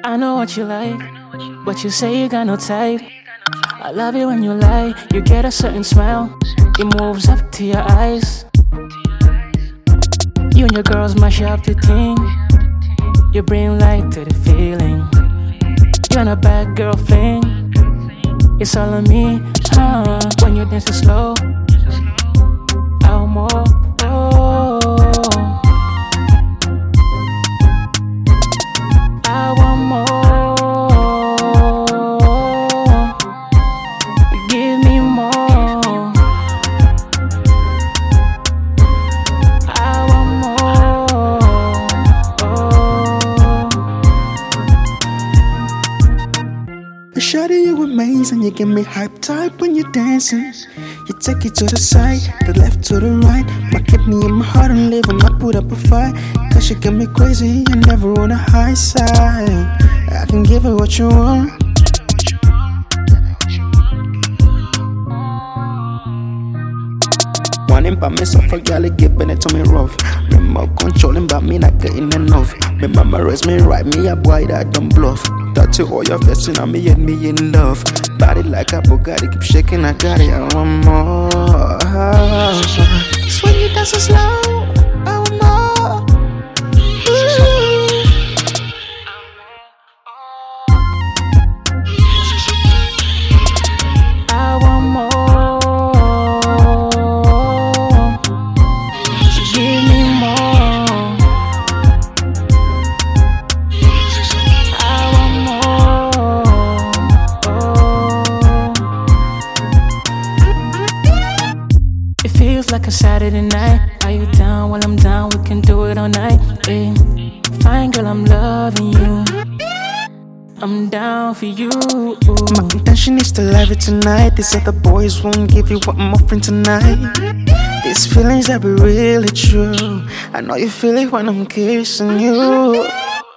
I know what you like, but you say you got no type. I love it when you lie, you get a certain smile. It moves up to your eyes. You and your girls mash up the thing. You bring light to the feeling. You're not a bad girl fling. It's all on me, when you dance it slow. I want more, I want more. Give me more. I want more. Shawty, you amazing, you get me hype tight when you're dancing. You take it to the side, the left to the right. Might keep me in my heart and live when I put up a fight. Cause you get me crazy, you never on the high side. I can give it what you want. Wanting by me, so for y'all giving it to me rough. Remote controlling by me, not getting enough. Me mama raised me right, me a boy that don't bluff. That you all your blessing on me and me in love. Body like a Bugatti, keep shaking, I got it, I want more. Cause when you dance so slow, I want more. I want more. Give me more. I want more. It feels like a Saturday night. Are you down? While I'm down, we can do it all night. Yeah. Fine girl, I'm loving you. I'm down for you. My intention is to love it tonight. These other boys won't give you what I'm offering tonight. These feelings that be really true. I know you feel it when I'm kissing you.